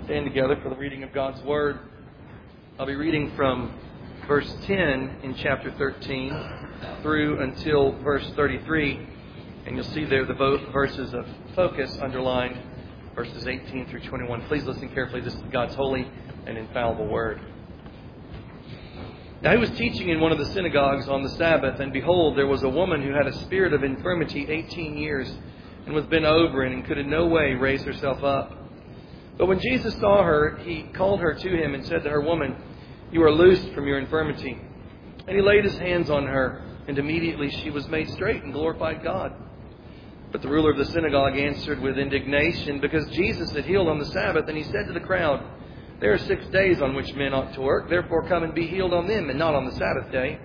Stand together for the reading of God's Word. I'll be reading from verse 10 in chapter 13 through until verse 33. And you'll see there the verses of focus underlined, verses 18 through 21. Please listen carefully. This is God's holy and infallible Word. Now he was teaching in one of the synagogues on the Sabbath, and behold, there was a woman who had a spirit of infirmity 18 years, and was bent over and could in no way raise herself up. But when Jesus saw her, he called her to him and said to her, "Woman, you are loosed from your infirmity." And he laid his hands on her, and immediately she was made straight and glorified God. But the ruler of the synagogue answered with indignation, because Jesus had healed on the Sabbath, and he said to the crowd, "There are 6 days on which men ought to work. Therefore come and be healed on them, and not on the Sabbath day."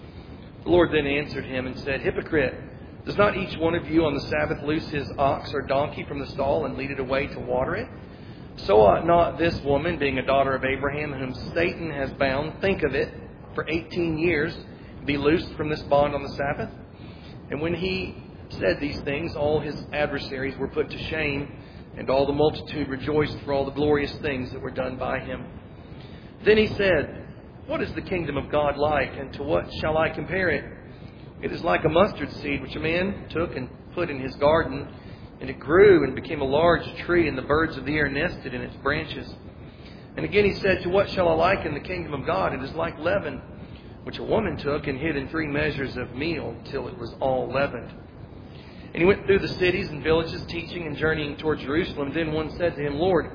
The Lord then answered him and said, "Hypocrite, does not each one of you on the Sabbath loose his ox or donkey from the stall and lead it away to water it? So ought not this woman, being a daughter of Abraham, whom Satan has bound, think of it, for 18 years, be loosed from this bond on the Sabbath?" And when he said these things, all his adversaries were put to shame, and all the multitude rejoiced for all the glorious things that were done by him. Then he said, "What is the kingdom of God like, and to what shall I compare it? It is like a mustard seed which a man took and put in his garden, and it grew and became a large tree, and the birds of the air nested in its branches." And again he said, "To what shall I liken the kingdom of God? It is like leaven, which a woman took and hid in 3 measures of meal till it was all leavened." And he went through the cities and villages, teaching and journeying toward Jerusalem. Then one said to him, "Lord,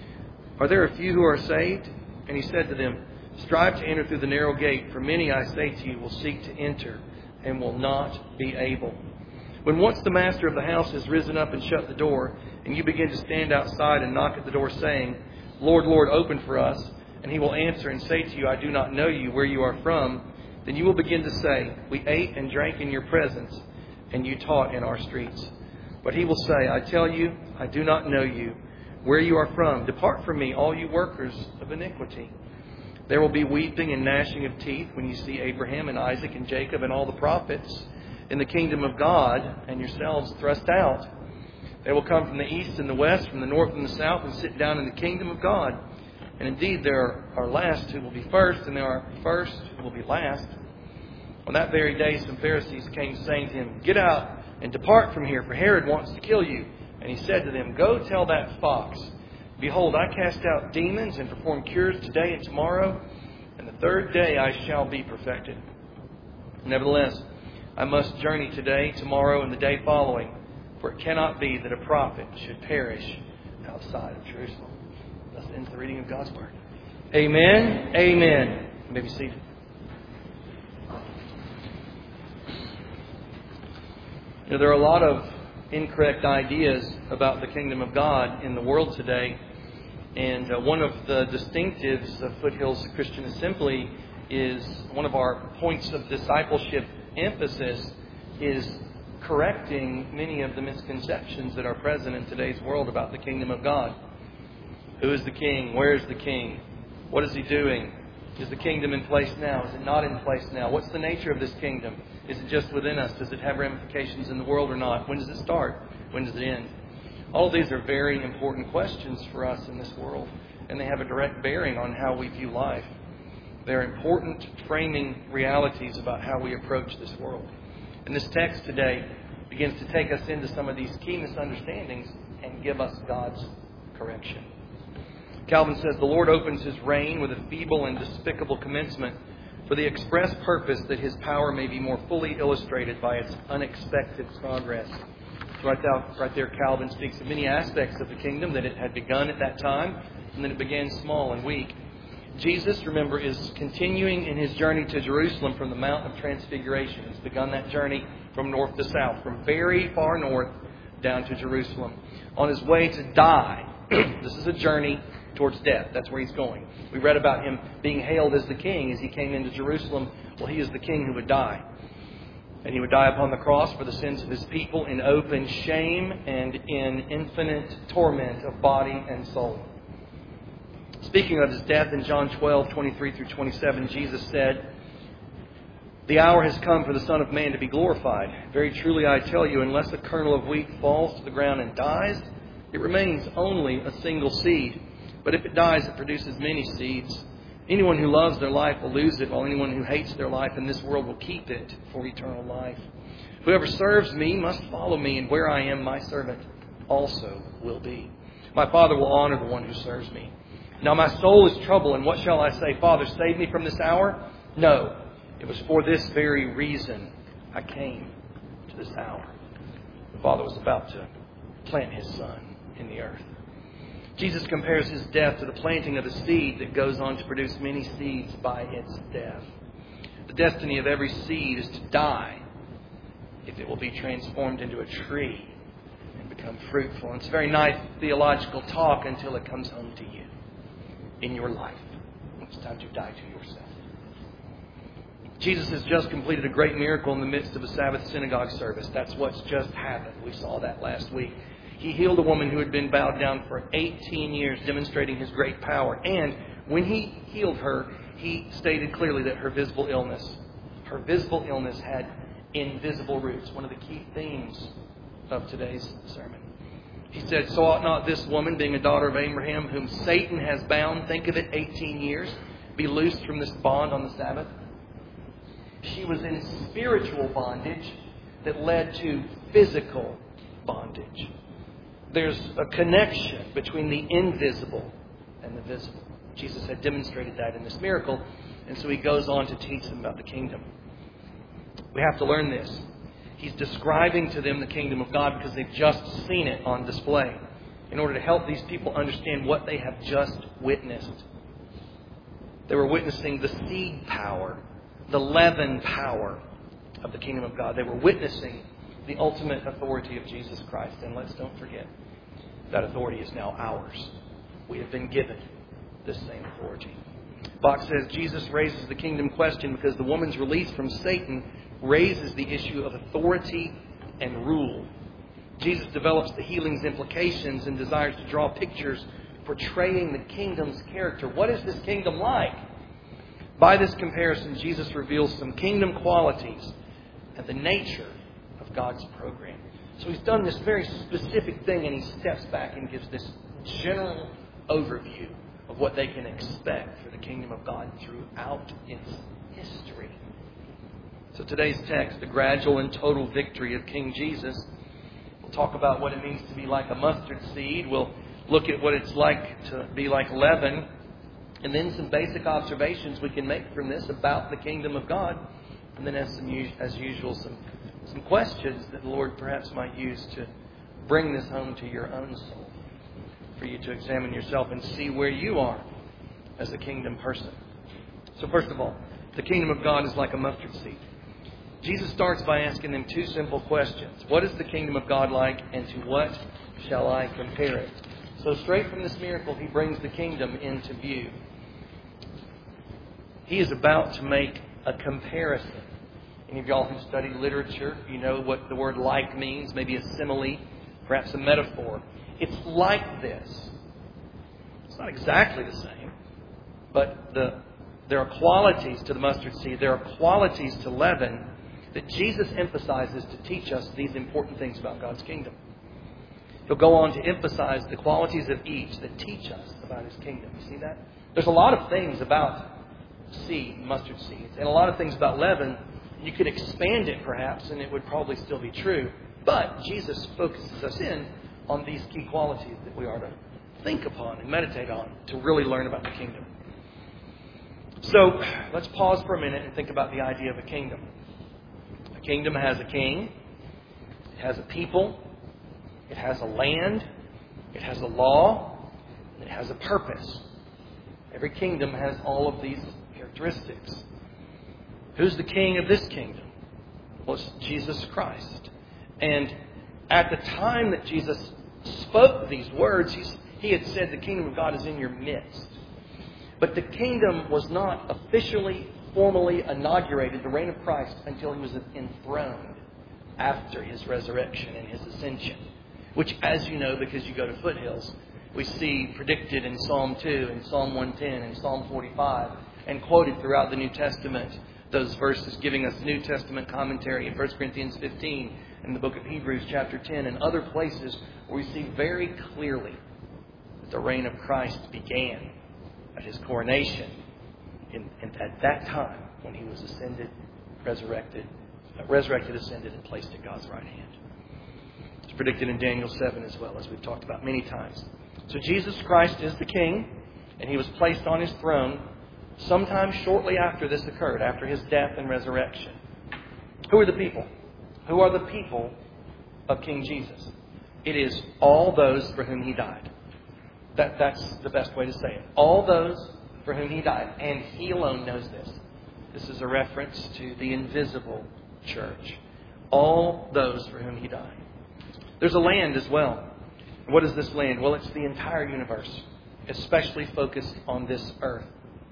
are there a few who are saved?" And he said to them, "Strive to enter through the narrow gate, for many, I say to you, will seek to enter and will not be able. When once the master of the house has risen up and shut the door, and you begin to stand outside and knock at the door, saying, 'Lord, Lord, open for us,' and he will answer and say to you, 'I do not know you, where you are from,' then you will begin to say, 'We ate and drank in your presence, and you taught in our streets.' But he will say, 'I tell you, I do not know you, where you are from. Depart from me, all you workers of iniquity.' There will be weeping and gnashing of teeth when you see Abraham and Isaac and Jacob and all the prophets in the kingdom of God, and yourselves thrust out. They will come from the east and the west, from the north and the south, and sit down in the kingdom of God. And indeed there are last who will be first, and there are first who will be last." On that very day some Pharisees came, saying to him, "Get out and depart from here, for Herod wants to kill you." And he said to them, "Go tell that fox, behold, I cast out demons and perform cures today and tomorrow, and the 3rd day I shall be perfected. Nevertheless, I must journey today, tomorrow, and the day following, for it cannot be that a prophet should perish outside of Jerusalem." Thus ends the reading of God's Word. Amen. Amen. You may be seated. You know, there are a lot of incorrect ideas about the kingdom of God in the world today. And one of the distinctives of Foothills Christian Assembly is one of our points of discipleship emphasis is correcting many of the misconceptions that are present in today's world about the kingdom of God. Who is the king? Where is the king? What is he doing? Is the kingdom in place now? Is it not in place now? What's the nature of this kingdom? Is it just within us? Does it have ramifications in the world or not? When does it start? When does it end? All of these are very important questions for us in this world, and they have a direct bearing on how we view life. They're important framing realities about how we approach this world. And this text today begins to take us into some of these key misunderstandings and give us God's correction. Calvin says, "The Lord opens his reign with a feeble and despicable commencement for the express purpose that his power may be more fully illustrated by its unexpected progress." So right there, Calvin speaks of many aspects of the kingdom, that it had begun at that time, and then it began small and weak. Jesus, remember, is continuing in his journey to Jerusalem from the Mount of Transfiguration. He's begun that journey from north to south, from very far north down to Jerusalem, on his way to die. This is a journey towards death. That's where he's going. We read about him being hailed as the king as he came into Jerusalem. Well, he is the king who would die. And he would die upon the cross for the sins of his people in open shame and in infinite torment of body and soul. Speaking of his death in John 12:23 through 27, Jesus said, "The hour has come for the Son of Man to be glorified. Very truly I tell you, unless a kernel of wheat falls to the ground and dies, it remains only a single seed. But if it dies, it produces many seeds. Anyone who loves their life will lose it, while anyone who hates their life in this world will keep it for eternal life. Whoever serves me must follow me, and where I am, my servant also will be. My Father will honor the one who serves me. Now my soul is troubled, and what shall I say? Father, save me from this hour? No, it was for this very reason I came to this hour. The Father was about to plant His Son in the earth. Jesus compares His death to the planting of a seed that goes on to produce many seeds by its death. The destiny of every seed is to die if it will be transformed into a tree and become fruitful. And it's a very nice theological talk until it comes home to you in your life. It's time to die to yourself. Jesus has just completed a great miracle in the midst of a Sabbath synagogue service. That's what's just happened. We saw that last week. He healed a woman who had been bowed down for 18 years, demonstrating His great power. And when He healed her, He stated clearly that her visible illness had invisible roots. One of the key themes of today's sermon. He said, "So ought not this woman, being a daughter of Abraham, whom Satan has bound," think of it, 18 years, "be loosed from this bond on the Sabbath?" She was in spiritual bondage that led to physical bondage. There's a connection between the invisible and the visible. Jesus had demonstrated that in this miracle, and so He goes on to teach them about the kingdom. We have to learn this. He's describing to them the kingdom of God because they've just seen it on display, in order to help these people understand what they have just witnessed. They were witnessing the seed power, the leaven power of the kingdom of God. They were witnessing the ultimate authority of Jesus Christ. And let's don't forget, that authority is now ours. We have been given this same authority. Bach says Jesus raises the kingdom question because the woman's release from Satan raises the issue of authority and rule. Jesus develops the healing's implications and desires to draw pictures portraying the kingdom's character. What is this kingdom like? By this comparison, Jesus reveals some kingdom qualities and the nature of God's program. So He's done this very specific thing, and He steps back and gives this general overview of what they can expect for the kingdom of God throughout its history. So today's text, the gradual and total victory of King Jesus. We'll talk about what it means to be like a mustard seed. We'll look at what it's like to be like leaven. And then some basic observations we can make from this about the kingdom of God. And then as usual, some questions that the Lord perhaps might use to bring this home to your own soul. For you to examine yourself and see where you are as a kingdom person. So first of all, the kingdom of God is like a mustard seed. Jesus starts by asking them two simple questions. What is the kingdom of God like, and to what shall I compare it? So straight from this miracle, He brings the kingdom into view. He is about to make a comparison. Any of y'all who study literature, you know what the word like means, maybe a simile, perhaps a metaphor. It's like this. It's not exactly the same, but there are qualities to the mustard seed, there are qualities to leaven that Jesus emphasizes to teach us these important things about God's kingdom. He'll go on to emphasize the qualities of each that teach us about His kingdom. You see that? There's a lot of things about mustard seeds, and a lot of things about leaven. You could expand it perhaps, and it would probably still be true. But Jesus focuses us in on these key qualities that we are to think upon and meditate on to really learn about the kingdom. So let's pause for a minute and think about the idea of a kingdom. A kingdom has a king, it has a people, it has a land, it has a law, and it has a purpose. Every kingdom has all of these characteristics. Who's the king of this kingdom? Well, it's Jesus Christ. And at the time that Jesus spoke these words, He had said the kingdom of God is in your midst. But the kingdom was not officially, formally inaugurated, the reign of Christ, until He was enthroned after His resurrection and His ascension. Which, as you know, because you go to Foothills, we see predicted in Psalm 2 and Psalm 110 and Psalm 45 and quoted throughout the New Testament. Those verses giving us New Testament commentary in 1 Corinthians 15 and the book of Hebrews chapter 10 and other places where we see very clearly The reign of Christ began at His coronation and at that time when He was ascended, resurrected, ascended, and placed at God's right hand. It's predicted in Daniel 7 as well, as we've talked about many times. So Jesus Christ is the King, and He was placed on His throne sometime shortly after this occurred, after His death and resurrection. Who are the people? Who are the people of King Jesus? It is all those for whom He died. That's the best way to say it. All those for whom He died. And He alone knows this. This is a reference to the invisible church. All those for whom He died. There's a land as well. What is this land? Well, it's the entire universe, especially focused on this earth.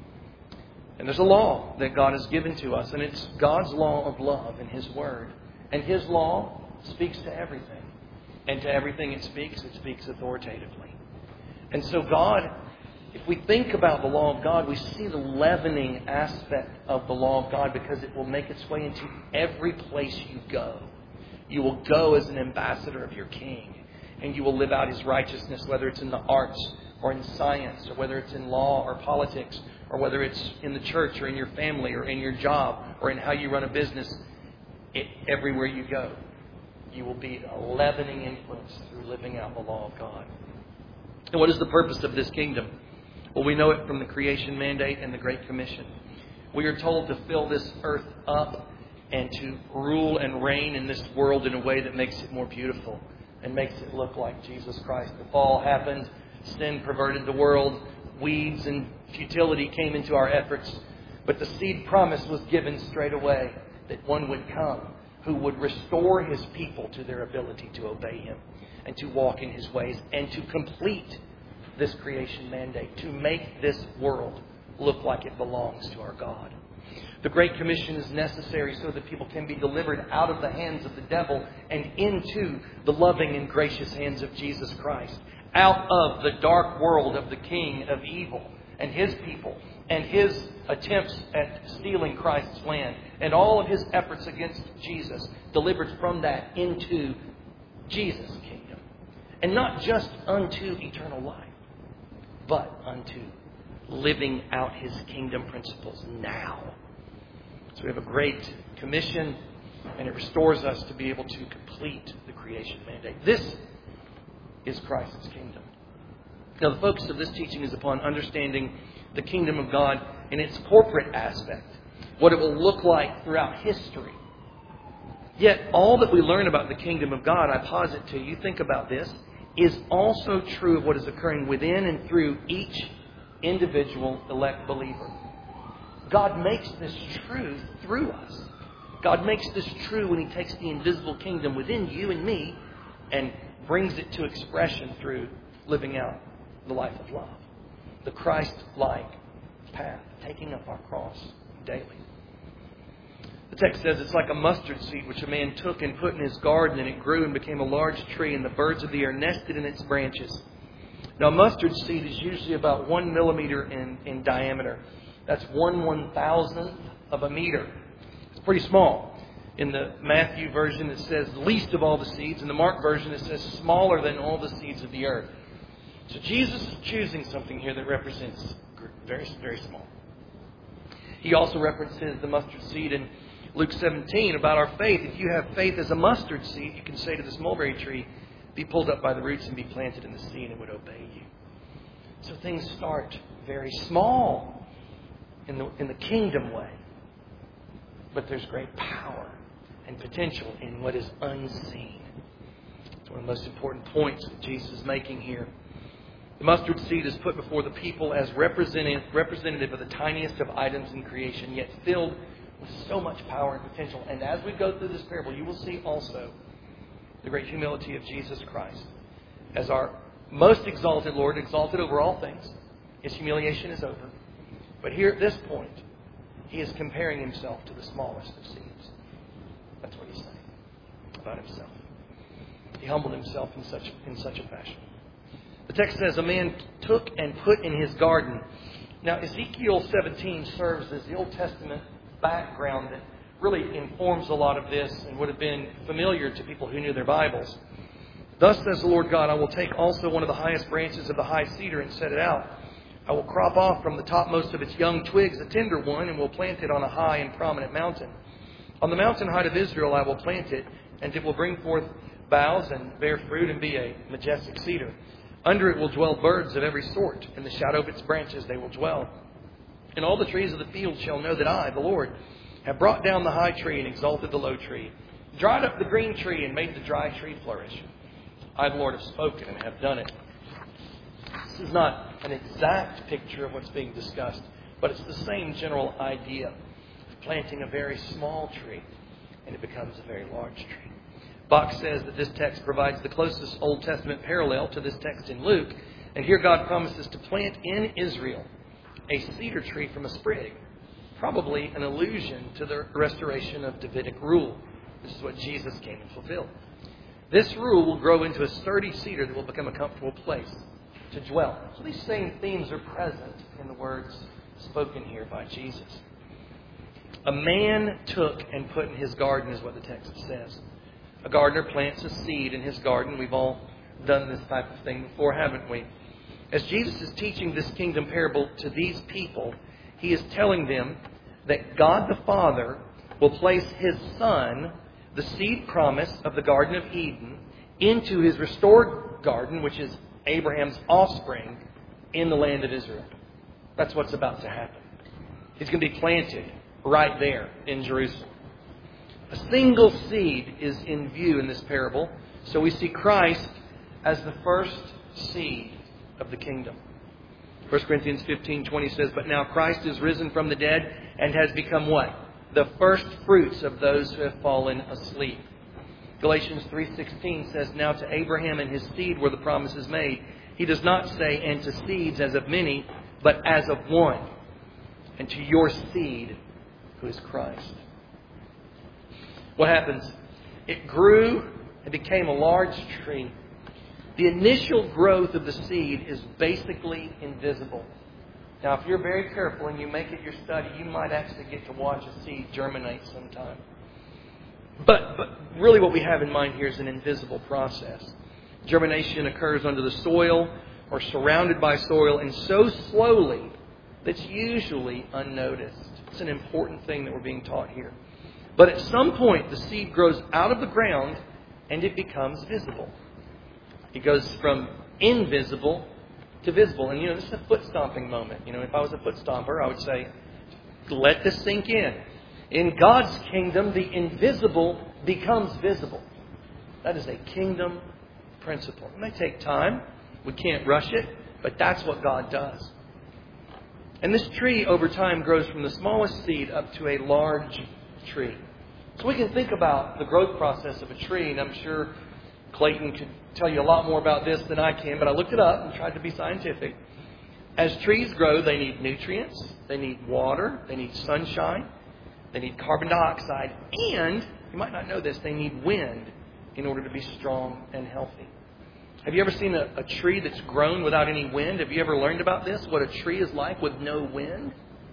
And there's a law that God has given to us, and it's God's law of love in His Word. And His law speaks to everything. And to everything it speaks authoritatively. And so God, if we think about the law of God, we see the leavening aspect of the law of God because it will make its way into every place you go. You will go as an ambassador of your King. And you will live out His righteousness, whether it's in the arts or in science, or whether it's in law or politics, or whether it's in the church or in your family or in your job or in how you run a business. Everywhere you go, you will be a leavening influence through living out the law of God. And what is the purpose of this kingdom? Well, we know it from the creation mandate and the Great Commission. We are told to fill this earth up and to rule and reign in this world in a way that makes it more beautiful and makes it look like Jesus Christ. The fall happened. Sin perverted the world. Weeds and futility came into our efforts. But the seed promise was given straight away that one would come who would restore His people to their ability to obey Him and to walk in His ways and to complete this creation mandate, to make this world look like it belongs to our God. The Great Commission is necessary so that people can be delivered out of the hands of the devil and into the loving and gracious hands of Jesus Christ. Out of the dark world of the king of evil and his people and his attempts at stealing Christ's land and all of his efforts against Jesus, delivered from that into Jesus' kingdom. And not just unto eternal life, but unto living out His kingdom principles now. So we have a great commission, and it restores us to be able to complete the creation mandate. This is Christ's kingdom. Now, the focus of this teaching is upon understanding the kingdom of God in its corporate aspect, what it will look like throughout history. Yet, all that we learn about the kingdom of God, I posit to you, think about this, is also true of what is occurring within and through each individual elect believer. God makes this true through us. God makes this true when He takes the invisible kingdom within you and me and brings it to expression through living out the life of love. The Christ-like path, taking up our cross daily. The text says it's like a mustard seed which a man took and put in his garden, and it grew and became a large tree, and the birds of the air nested in its branches. Now, mustard seed is usually about 1 millimeter in diameter. That's 1/1000th of a meter. It's pretty small. In the Matthew version, it says least of all the seeds. In the Mark version, it says smaller than all the seeds of the earth. So Jesus is choosing something here that represents very, very small. He also references the mustard seed in Luke 17 about our faith. If you have faith as a mustard seed, you can say to this mulberry tree, be pulled up by the roots and be planted in the sea, and it would obey you. So things start very small in the kingdom way. But there's great power and potential in what is unseen. It's one of the most important points that Jesus is making here. The mustard seed is put before the people as representative of the tiniest of items in creation, yet filled with so much power and potential. And as we go through this parable, you will see also the great humility of Jesus Christ. As our most exalted Lord, exalted over all things, His humiliation is over. But here at this point, He is comparing Himself to the smallest of seeds. That's what He's saying about Himself. He humbled Himself in such a fashion. The text says, a man took and put in his garden. Now, Ezekiel 17 serves as the Old Testament background that really informs a lot of this and would have been familiar to people who knew their Bibles. Thus says the Lord God, I will take also one of the highest branches of the high cedar and set it out. I will crop off from the topmost of its young twigs a tender one, and will plant it on a high and prominent mountain. On the mountain height of Israel I will plant it, and it will bring forth boughs and bear fruit and be a majestic cedar. Under it will dwell birds of every sort. In the shadow of its branches they will dwell. And all the trees of the field shall know that I, the Lord, have brought down the high tree and exalted the low tree, dried up the green tree and made the dry tree flourish. I, the Lord, have spoken and have done it. This is not an exact picture of what's being discussed, but it's the same general idea of planting a very small tree and it becomes a very large tree. Bach says that this text provides the closest Old Testament parallel to this text in Luke. And here God promises to plant in Israel a cedar tree from a sprig, probably an allusion to the restoration of Davidic rule. This is what Jesus came to fulfill. This rule will grow into a sturdy cedar that will become a comfortable place to dwell. So these same themes are present in the words spoken here by Jesus. A man took and put in his garden is what the text says. A gardener plants a seed in his garden. We've all done this type of thing before, haven't we? As Jesus is teaching this kingdom parable to these people, he is telling them that God the Father will place his Son, the seed promise of the Garden of Eden, into his restored garden, which is Abraham's offspring, in the land of Israel. That's what's about to happen. He's going to be planted right there in Jerusalem. A single seed is in view in this parable. So we see Christ as the first seed of the kingdom. 1 Corinthians 15:20 says, But now Christ is risen from the dead and has become what? The first fruits of those who have fallen asleep. Galatians 3:16 says, Now to Abraham and his seed were the promises made. He does not say, and to seeds as of many, but as of one. And to your seed, who is Christ. What happens? It grew and became a large tree. The initial growth of the seed is basically invisible. Now, if you're very careful and you make it your study, you might actually get to watch a seed germinate sometime. But really what we have in mind here is an invisible process. Germination occurs under the soil or surrounded by soil, and so slowly that's usually unnoticed. It's an important thing that we're being taught here. But at some point, the seed grows out of the ground and it becomes visible. It goes from invisible to visible. And, this is a foot stomping moment. If I was a foot stomper, I would say, let this sink in. In God's kingdom, the invisible becomes visible. That is a kingdom principle. It may take time. We can't rush it, but that's what God does. And this tree over time grows from the smallest seed up to a large tree. So we can think about the growth process of a tree, and I'm sure Clayton could tell you a lot more about this than I can, but I looked it up and tried to be scientific. As trees grow, they need nutrients, they need water, they need sunshine, they need carbon dioxide, and, you might not know this, they need wind in order to be strong and healthy. Have you ever seen a tree that's grown without any wind? Have you ever learned about this, what a tree is like with no wind?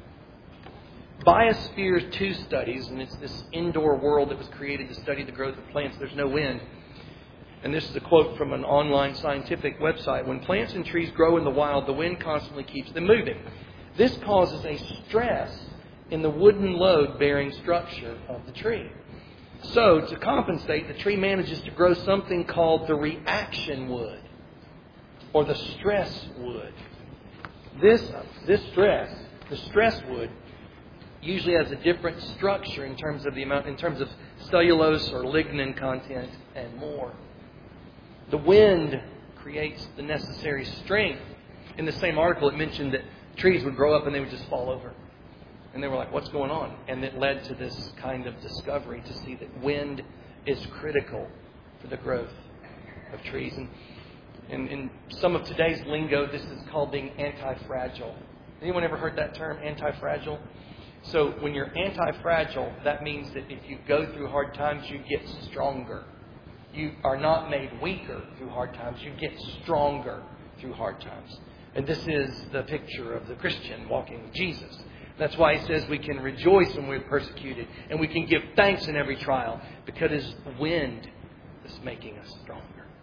Biosphere 2 studies, and it's this indoor world that was created to study the growth of plants. There's no wind. And this is a quote from an online scientific website. When plants and trees grow in the wild, the wind constantly keeps them moving. This causes a stress in the wooden load-bearing structure of the tree. So, to compensate, the tree manages to grow something called the reaction wood, or the stress wood. This stress, the stress wood, usually has a different structure in terms of cellulose or lignin content and more. The wind creates the necessary strength. In the same article, it mentioned that trees would grow up and they would just fall over. And they were like, what's going on? And it led to this kind of discovery to see that wind is critical for the growth of trees. And in some of today's lingo, this is called being anti-fragile. Anyone ever heard that term, anti-fragile? So when you're anti-fragile, that means that if you go through hard times, you get stronger. You are not made weaker through hard times. You get stronger through hard times. And this is the picture of the Christian walking with Jesus. That's why he says we can rejoice when we're persecuted and we can give thanks in every trial, because it's wind that's making us stronger.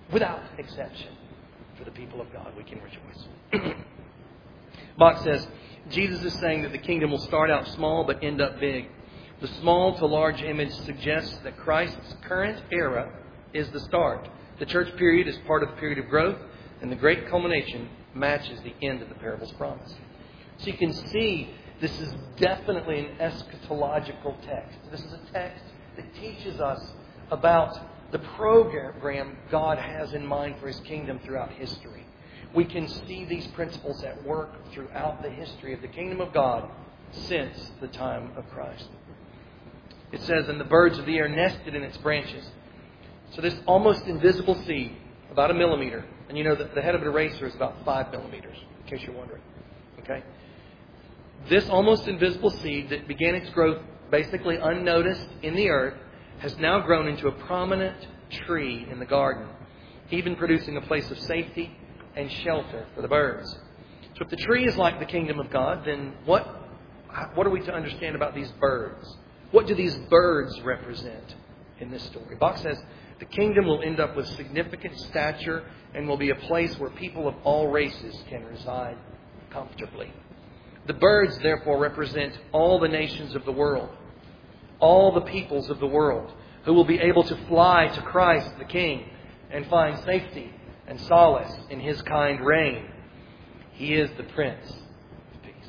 without exception, for the people of God. We can rejoice. Bach says, Jesus is saying that the kingdom will start out small but end up big. The small to large image suggests that Christ's current era is the start. The church period is part of the period of growth, and the great culmination matches the end of the parable's promise. So you can see this is definitely an eschatological text. This is a text that teaches us about the program God has in mind for His kingdom throughout history. We can see these principles at work throughout the history of the kingdom of God since the time of Christ. It says, and the birds of the air nested in its branches. So this almost invisible seed, about 1 millimeter, and you know that the head of an eraser is about 5 millimeters, in case you're wondering. Okay? This almost invisible seed that began its growth basically unnoticed in the earth has now grown into a prominent tree in the garden, even producing a place of safety and shelter for the birds. So if the tree is like the kingdom of God, then what are we to understand about these birds? What do these birds represent in this story? Bach says the kingdom will end up with significant stature and will be a place where people of all races can reside comfortably. The birds, therefore, represent all the nations of the world, all the peoples of the world, who will be able to fly to Christ the King and find safety and solace in His kind reign. He is the Prince of Peace.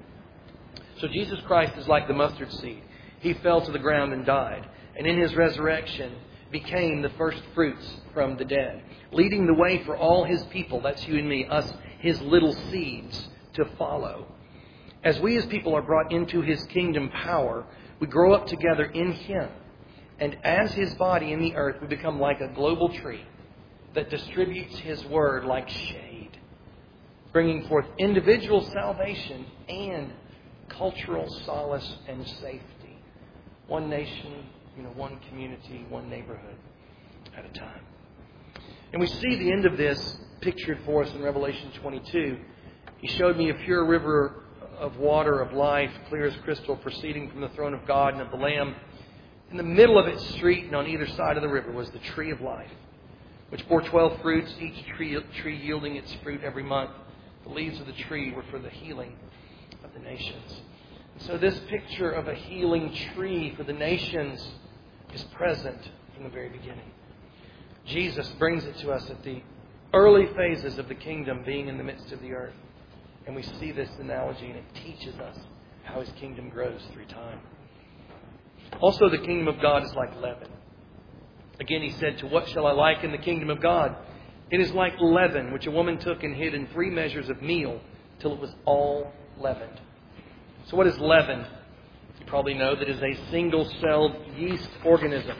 So Jesus Christ is like the mustard seed. He fell to the ground and died, and in His resurrection became the first fruits from the dead, leading the way for all His people, that's you and me, us, His little seeds, to follow. As we as people are brought into His kingdom power, we grow up together in Him. And as His body in the earth, we become like a global tree that distributes His word like shade, bringing forth individual salvation and cultural solace and safety. One nation, one community, one neighborhood at a time. And we see the end of this pictured for us in Revelation 22. He showed me a pure river of water of life, clear as crystal, proceeding from the throne of God and of the Lamb. In the middle of its street and on either side of the river was the tree of life, which bore 12 fruits, each tree yielding its fruit every month. The leaves of the tree were for the healing of the nations. And so this picture of a healing tree for the nations is present from the very beginning. Jesus brings it to us at the early phases of the kingdom being in the midst of the earth. And we see this analogy, and it teaches us how His kingdom grows through time. Also, the kingdom of God is like leaven. Again, He said, to what shall I liken the kingdom of God? It is like leaven, which a woman took and hid in 3 measures of meal till it was all leavened. So what is leaven? You probably know that it is a single-celled yeast organism.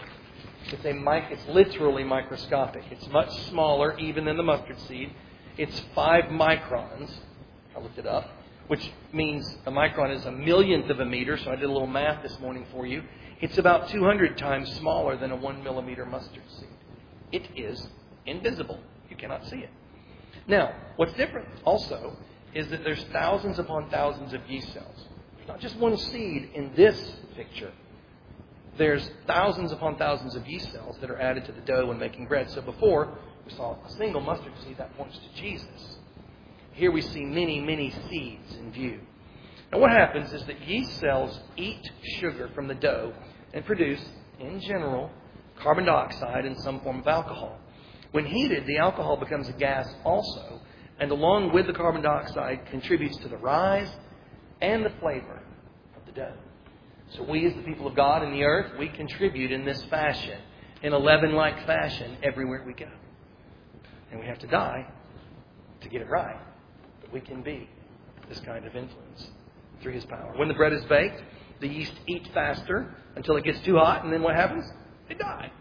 It's literally microscopic. It's much smaller even than the mustard seed. It's 5 microns. I looked it up, which means a micron is a millionth of a meter. So I did a little math this morning for you. It's about 200 times smaller than a 1 millimeter mustard seed. It is invisible. You cannot see it. Now, what's different also is that there's thousands upon thousands of yeast cells. There's not just one seed in this picture. There's thousands upon thousands of yeast cells that are added to the dough when making bread. So before, we saw a single mustard seed that points to Jesus. Here we see many, many seeds in view. Now what happens is that yeast cells eat sugar from the dough and produce, in general, carbon dioxide and some form of alcohol. When heated, the alcohol becomes a gas also, and along with the carbon dioxide contributes to the rise and the flavor of the dough. So we as the people of God in the earth, we contribute in this fashion, in a leaven-like fashion, everywhere we go. And we have to die to get it right. But we can be this kind of influence through His power. When the bread is baked, the yeast eat faster until it gets too hot, and then what happens? They die.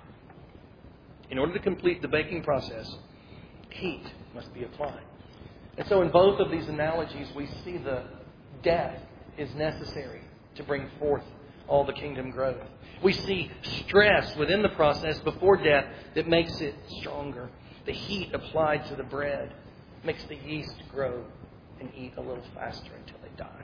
In order to complete the baking process, heat must be applied. And so in both of these analogies, we see the death is necessary to bring forth all the kingdom growth. We see stress within the process before death that makes it stronger. The heat applied to the bread makes the yeast grow and eat a little faster until they die.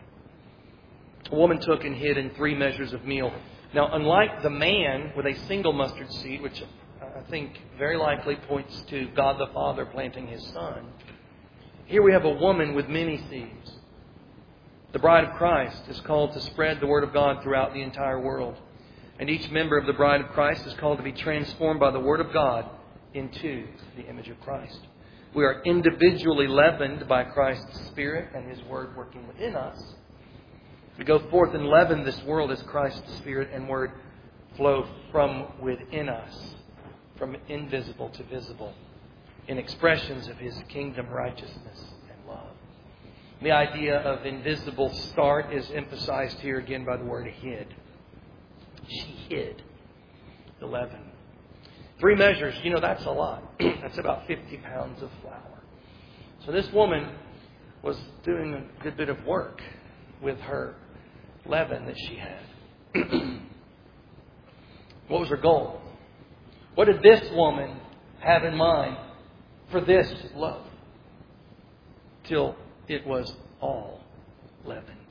A woman took and hid in 3 measures of meal. Now, unlike the man with a single mustard seed, which I think very likely points to God the Father planting His Son. Here we have a woman with many seeds. The bride of Christ is called to spread the Word of God throughout the entire world. And each member of the bride of Christ is called to be transformed by the Word of God into the image of Christ. We are individually leavened by Christ's Spirit and His Word working within us. We go forth and leaven this world as Christ's Spirit and Word flow from within us, from invisible to visible, in expressions of His kingdom righteousness and love. The idea of invisible start is emphasized here again by the word hid. She hid the leaven. 3 measures, that's a lot. That's about 50 pounds of flour. So this woman was doing a good bit of work with her leaven that she had. What was her goal? What did this woman have in mind for this loaf? Till it was all leavened.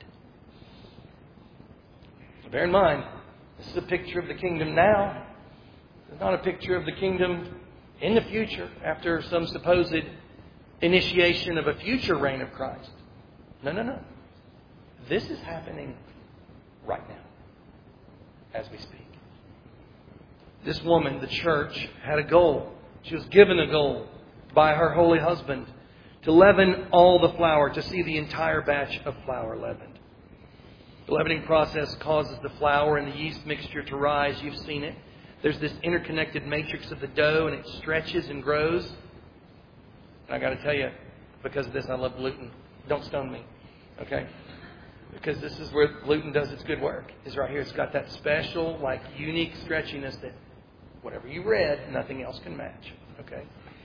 Bear in mind, this is a picture of the kingdom now. It's not a picture of the kingdom in the future after some supposed initiation of a future reign of Christ. No. This is happening right now as we speak. This woman, the church, had a goal. She was given a goal by her holy husband to leaven all the flour, to see the entire batch of flour leavened. The leavening process causes the flour and the yeast mixture to rise. You've seen it. There's this interconnected matrix of the dough, and it stretches and grows. And I got to tell you, because of this, I love gluten. Don't stone me, okay? Because this is where gluten does its good work. Is right here. It's got that special, unique stretchiness that whatever you read, nothing else can match. Okay?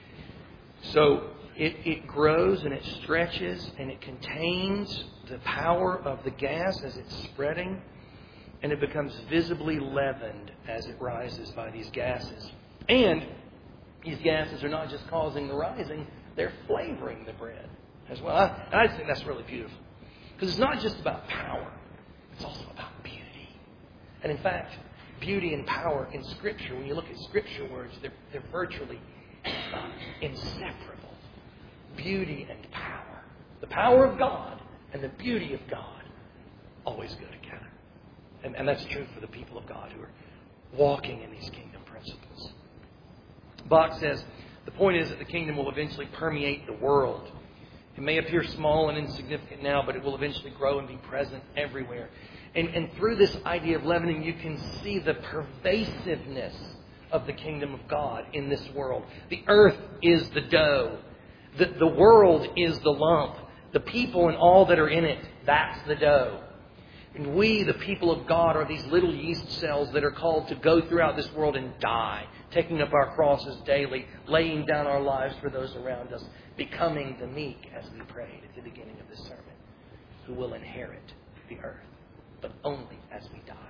So it grows and it stretches and it contains the power of the gas as it's spreading, and it becomes visibly leavened as it rises by these gases. And these gases are not just causing the rising, they're flavoring the bread as well. I think that's really beautiful. Because it's not just about power, it's also about beauty. And in fact, beauty and power in Scripture, when you look at Scripture words, they're virtually inseparable. Beauty and power. The power of God and the beauty of God always go together. And that's true for the people of God who are walking in these kingdom principles. Bach says, the point is that the kingdom will eventually permeate the world. It may appear small and insignificant now, but it will eventually grow and be present everywhere. And through this idea of leavening, you can see the pervasiveness of the kingdom of God in this world. The earth is the dough. The world is the lump. The people and all that are in it, that's the dough. And we, the people of God, are these little yeast cells that are called to go throughout this world and die, taking up our crosses daily, laying down our lives for those around us, becoming the meek, as we prayed at the beginning of this sermon, who will inherit the earth, but only as we die.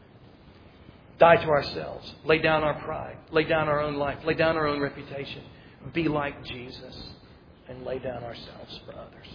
Die to ourselves. Lay down our pride. Lay down our own life. Lay down our own reputation. Be like Jesus and lay down ourselves for others.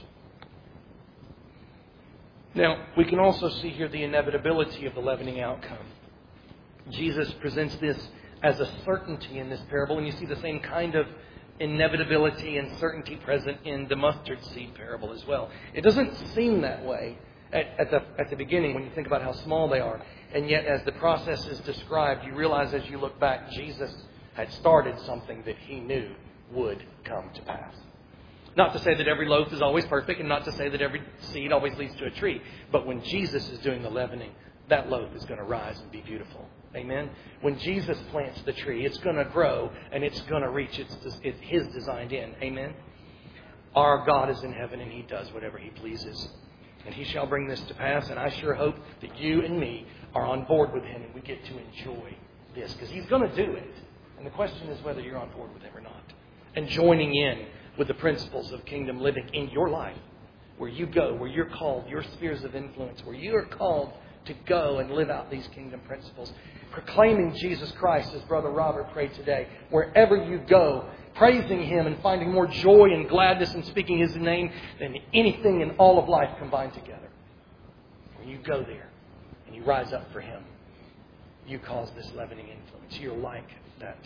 Now, we can also see here the inevitability of the leavening outcome. Jesus presents this as a certainty in this parable, and you see the same kind of inevitability and certainty present in the mustard seed parable as well. It doesn't seem that way at the beginning when you think about how small they are. And yet, as the process is described, you realize as you look back, Jesus had started something that He knew would come to pass. Not to say that every loaf is always perfect, and not to say that every seed always leads to a tree. But when Jesus is doing the leavening, that loaf is going to rise and be beautiful. Amen? When Jesus plants the tree, it's going to grow and it's going to reach His designed end. Amen? Our God is in heaven and He does whatever He pleases. And He shall bring this to pass. And I sure hope that you and me are on board with Him and we get to enjoy this. Because He's going to do it. And the question is whether you're on board with Him or not. And joining in with the principles of kingdom living in your life. Where you go, where you're called, your spheres of influence. Where you are called to go and live out these kingdom principles. Proclaiming Jesus Christ, as Brother Robert prayed today. Wherever you go, praising Him and finding more joy and gladness in speaking His name than anything in all of life combined together. When you go there and you rise up for Him, you cause this leavening influence. You're like that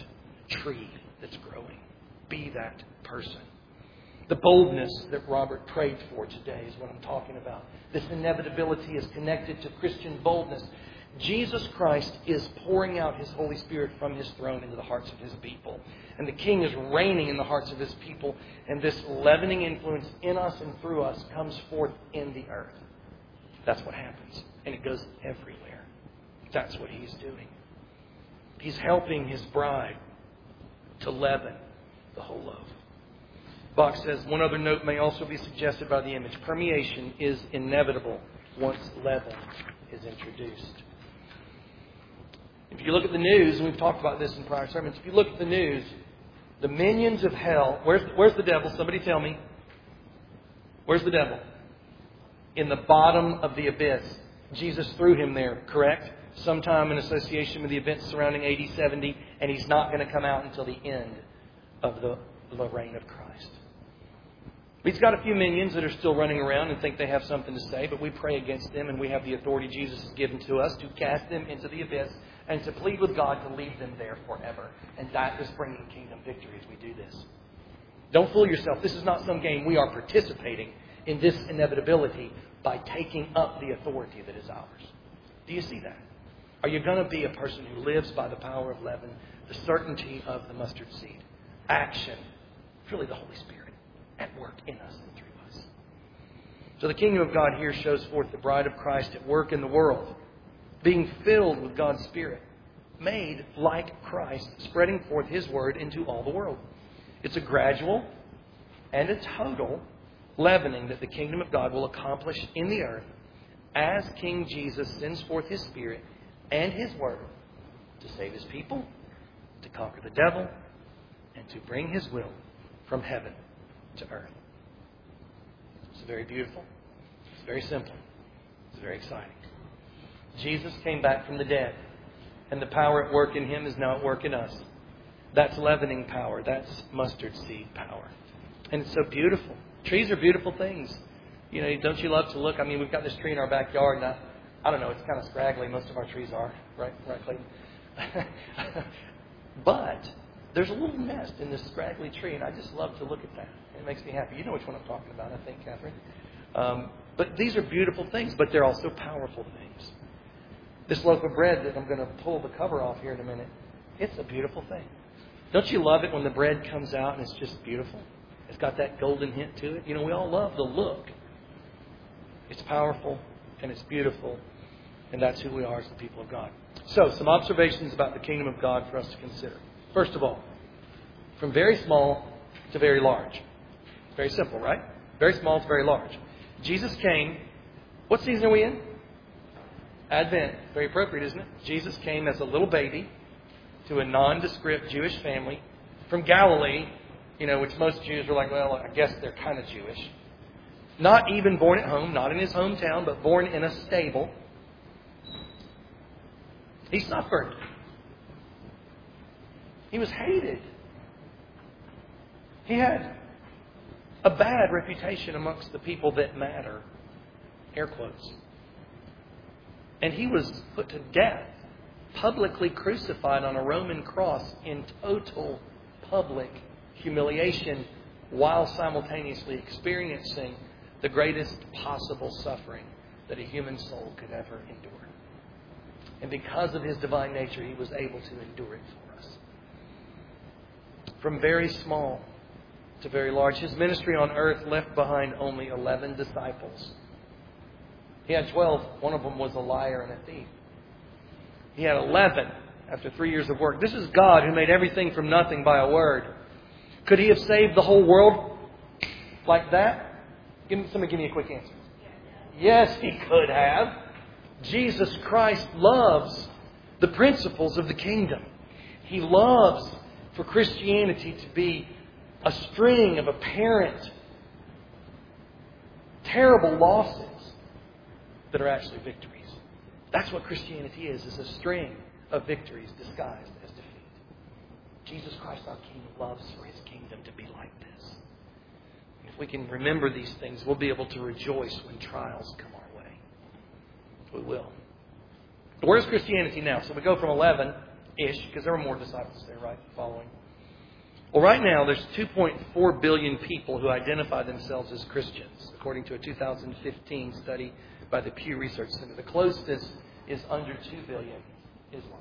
tree that's growing. Be that person. The boldness that Robert prayed for today is what I'm talking about. This inevitability is connected to Christian boldness. Jesus Christ is pouring out His Holy Spirit from His throne into the hearts of His people. And the King is reigning in the hearts of His people. And this leavening influence in us and through us comes forth in the earth. That's what happens. And it goes everywhere. That's what He's doing. He's helping His bride to leaven the whole loaf. Bach says, one other note may also be suggested by the image. Permeation is inevitable once leaven is introduced. If you look at the news, and we've talked about this in prior sermons, if you look at the news, the minions of hell, where's the devil? Somebody tell me. Where's the devil? In the bottom of the abyss. Jesus threw him there, correct? Sometime in association with the events surrounding AD 70, and he's not going to come out until the end of the reign of Christ. He's got a few minions that are still running around and think they have something to say, but we pray against them, and we have the authority Jesus has given to us to cast them into the abyss and to plead with God to leave them there forever. And that is bringing kingdom victory as we do this. Don't fool yourself. This is not some game. We are participating in this inevitability by taking up the authority that is ours. Do you see that? Are you going to be a person who lives by the power of leaven, the certainty of the mustard seed? Action. It's really the Holy Spirit at work in us and through us. So the kingdom of God here shows forth the bride of Christ at work in the world, being filled with God's Spirit, made like Christ, spreading forth His word into all the world. It's a gradual and a total leavening that the kingdom of God will accomplish in the earth as King Jesus sends forth His Spirit and His word to save His people, to conquer the devil, and to bring His will from heaven to earth. It's very beautiful. It's very simple. It's very exciting. Jesus came back from the dead, and the power at work in Him is now at work in us. That's leavening power. That's mustard seed power. And it's so beautiful. Trees are beautiful things. You know, don't you love to look? I mean, we've got this tree in our backyard, and I don't know, it's kind of scraggly. Most of our trees are. Right, Clayton? But there's a little nest in this scraggly tree, and I just love to look at that. It makes me happy. You know which one I'm talking about, I think, Catherine. But these are beautiful things, but they're also powerful things. This loaf of bread that I'm going to pull the cover off here in a minute, it's a beautiful thing. Don't you love it when the bread comes out and it's just beautiful? It's got that golden hint to it. You know, we all love the look. It's powerful and it's beautiful, and that's who we are as the people of God. So, some observations about the kingdom of God for us to consider. First of all, from very small to very large. Very simple, right? Very small to very large. Jesus came. What season are we in? Advent. Very appropriate, isn't it? Jesus came as a little baby to a nondescript Jewish family from Galilee, you know, which most Jews were like, well, I guess they're kind of Jewish. Not even born at home, not in his hometown, but born in a stable. He suffered. He was hated. He had a bad reputation amongst the people that matter. Air quotes. And He was put to death, publicly crucified on a Roman cross in total public humiliation, while simultaneously experiencing the greatest possible suffering that a human soul could ever endure. And because of His divine nature, He was able to endure it for us. From very small to very large, His ministry on earth left behind only 11 disciples. He had 12. One of them was a liar and a thief. He had 11 after 3 years of work. This is God who made everything from nothing by a word. Could He have saved the whole world like that? Somebody give me a quick answer. Yes, He could have. Jesus Christ loves the principles of the kingdom. He loves for Christianity to be a string of apparent terrible losses that are actually victories. That's what Christianity is a string of victories disguised as defeat. Jesus Christ, our King, loves for His kingdom to be like this. And if we can remember these things, we'll be able to rejoice when trials come our way. We will. Where's Christianity now? So we go from 11 Ish, because there were more disciples there, right, following. Well, right now, there's 2.4 billion people who identify themselves as Christians, according to a 2015 study by the Pew Research Center. The closest is under 2 billion, Islam.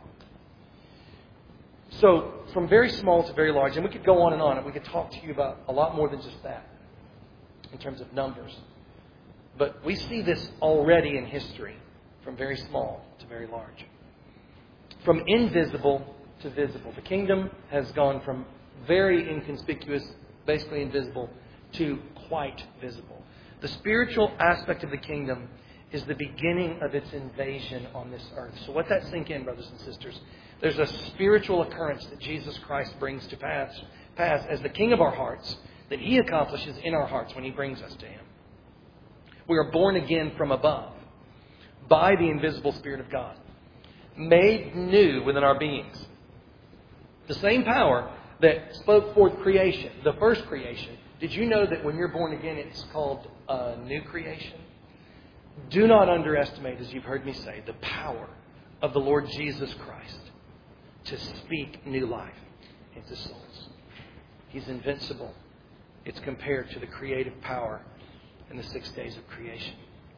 So, from very small to very large, and we could go on, and we could talk to you about a lot more than just that, in terms of numbers. But we see this already in history, from very small to very large. From invisible to visible. The kingdom has gone from very inconspicuous, basically invisible, to quite visible. The spiritual aspect of the kingdom is the beginning of its invasion on this earth. So let that sink in, brothers and sisters. There's a spiritual occurrence that Jesus Christ brings to pass as the King of our hearts, that He accomplishes in our hearts when He brings us to Him. We are born again from above by the invisible Spirit of God, made new within our beings. The same power that spoke forth creation, the first creation. Did you know that when you're born again, it's called a new creation? Do not underestimate, as you've heard me say, the power of the Lord Jesus Christ to speak new life into souls. He's invincible. It's compared to the creative power in the 6 days of creation.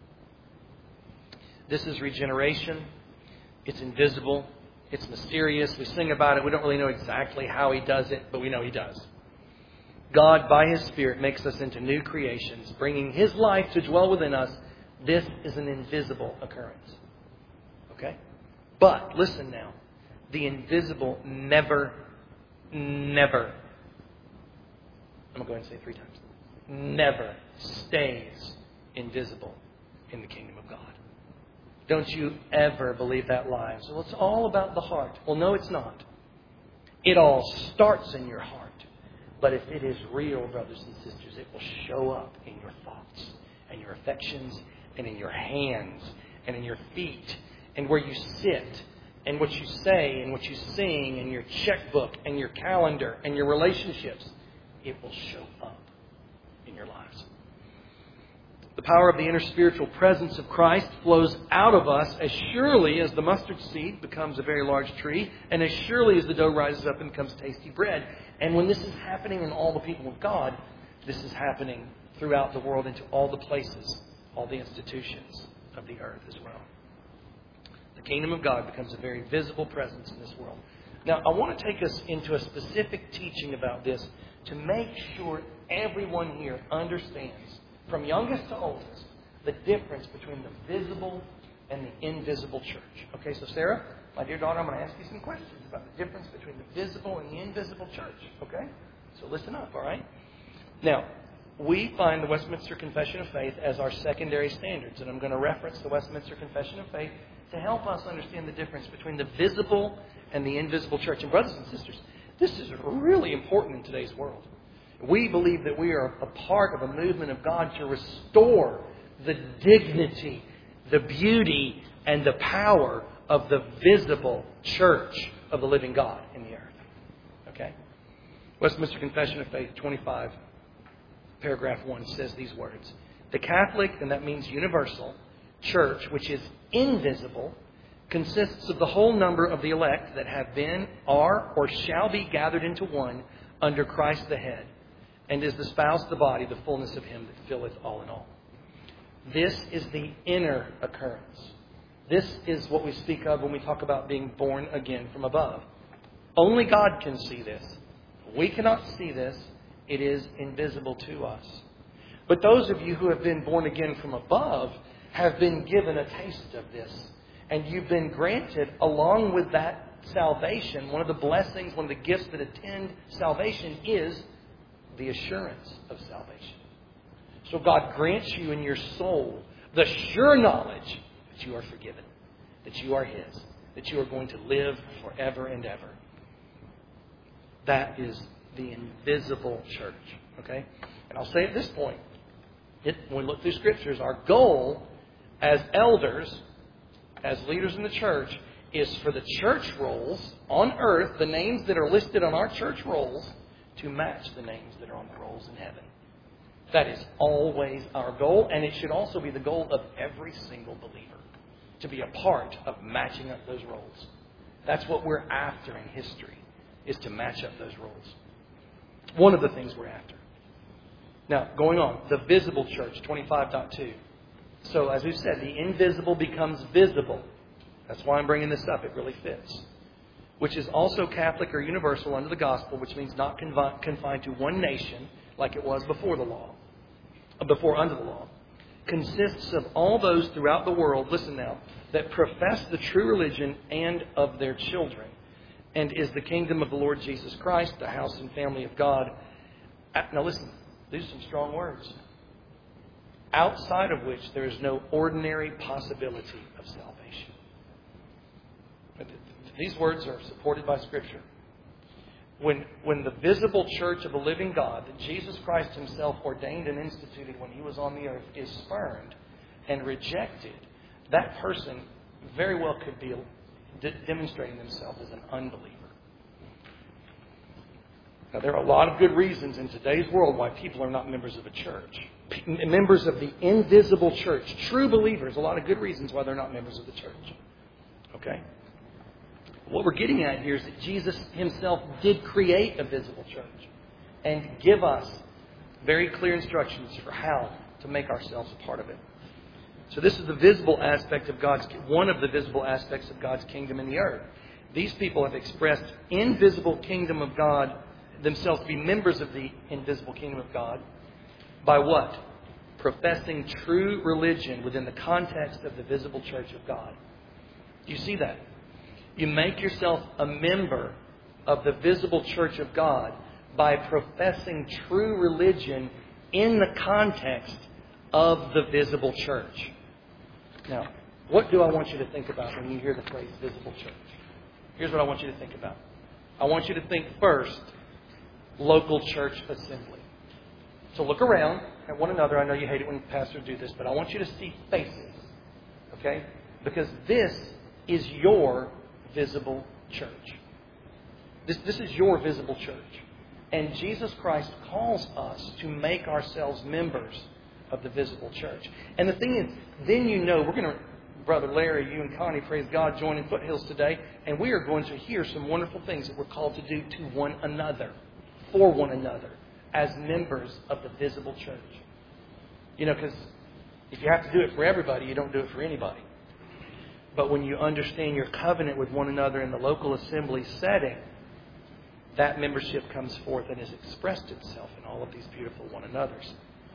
This is regeneration. It's invisible. It's mysterious. We sing about it. We don't really know exactly how He does it, but we know He does. God, by His Spirit, makes us into new creations, bringing His life to dwell within us. This is an invisible occurrence. Okay? But, listen now. The invisible never, I'm going to go ahead and say it 3 times. Never stays invisible in the kingdom of God. Don't you ever believe that lie. So it's all about the heart. Well, no, it's not. It all starts in your heart. But if it is real, brothers and sisters, it will show up in your thoughts and your affections and in your hands and in your feet and where you sit and what you say and what you sing and your checkbook and your calendar and your relationships. It will show up in your lives. The power of the inner spiritual presence of Christ flows out of us as surely as the mustard seed becomes a very large tree, and as surely as the dough rises up and becomes tasty bread. And when this is happening in all the people of God, this is happening throughout the world into all the places, all the institutions of the earth as well. The kingdom of God becomes a very visible presence in this world. Now, I want to take us into a specific teaching about this to make sure everyone here understands, from youngest to oldest, the difference between the visible and the invisible church. Okay, so Sarah, my dear daughter, I'm going to ask you some questions about the difference between the visible and the invisible church. Okay? So listen up, all right? Now, we find the Westminster Confession of Faith as our secondary standards, and I'm going to reference the Westminster Confession of Faith to help us understand the difference between the visible and the invisible church. And brothers and sisters, this is really important in today's world. We believe that we are a part of a movement of God to restore the dignity, the beauty, and the power of the visible church of the living God in the earth. Okay? Westminster Confession of Faith 25, paragraph 1 says these words. The Catholic, and that means universal, church, which is invisible, consists of the whole number of the elect that have been, are, or shall be gathered into one under Christ the head, and is the spouse of the body, the fullness of Him that filleth all in all. This is the inner occurrence. This is what we speak of when we talk about being born again from above. Only God can see this. We cannot see this. It is invisible to us. But those of you who have been born again from above have been given a taste of this. And you've been granted, along with that salvation, one of the blessings, one of the gifts that attend salvation is the assurance of salvation. So God grants you in your soul the sure knowledge that you are forgiven, that you are His, that you are going to live forever and ever. That is the invisible church. Okay? And I'll say at this point, when we look through Scriptures, our goal as elders, as leaders in the church, is for the church rolls on earth, the names that are listed on our church rolls, to match the names that are on the rolls in heaven. That is always our goal, and it should also be the goal of every single believer, to be a part of matching up those rolls. That's what we're after in history, is to match up those roles. One of the things we're after. Now, going on, the visible church, 25.2. So, as we've said, the invisible becomes visible. That's why I'm bringing this up. It really fits. Which is also Catholic or universal under the gospel, which means not confined to one nation like it was before the law, before under the law. Consists of all those throughout the world, listen now, that profess the true religion and of their children, and is the kingdom of the Lord Jesus Christ, the house and family of God. Now listen, these are some strong words. Outside of which there is no ordinary possibility of salvation. These words are supported by Scripture. When the visible church of the living God that Jesus Christ Himself ordained and instituted when He was on the earth is spurned and rejected, that person very well could be demonstrating themselves as an unbeliever. Now, there are a lot of good reasons in today's world why people are not members of a church. Members of the invisible church. True believers. A lot of good reasons why they're not members of the church. Okay? What we're getting at here is that Jesus Himself did create a visible church and give us very clear instructions for how to make ourselves a part of it. So this is the visible aspect of one of the visible aspects of God's kingdom in the earth. These people have expressed invisible kingdom of God themselves to be members of the invisible kingdom of God by what? Professing true religion within the context of the visible church of God. Do you see that? You make yourself a member of the visible church of God by professing true religion in the context of the visible church. Now, what do I want you to think about when you hear the phrase visible church? Here's what I want you to think about. I want you to think first, local church assembly. So look around at one another. I know you hate it when pastors do this, but I want you to see faces. Okay? Because this is your visible church. This is your visible church. And Jesus Christ calls us to make ourselves members of the visible church. And the thing is, then you know, we're going to, Brother Larry, you and Connie, praise God, join in Foothills today. And we are going to hear some wonderful things that we're called to do to one another, for one another, as members of the visible church. You know, because if you have to do it for everybody, you don't do it for anybody. But when you understand your covenant with one another in the local assembly setting, that membership comes forth and has expressed itself in all of these beautiful one another's.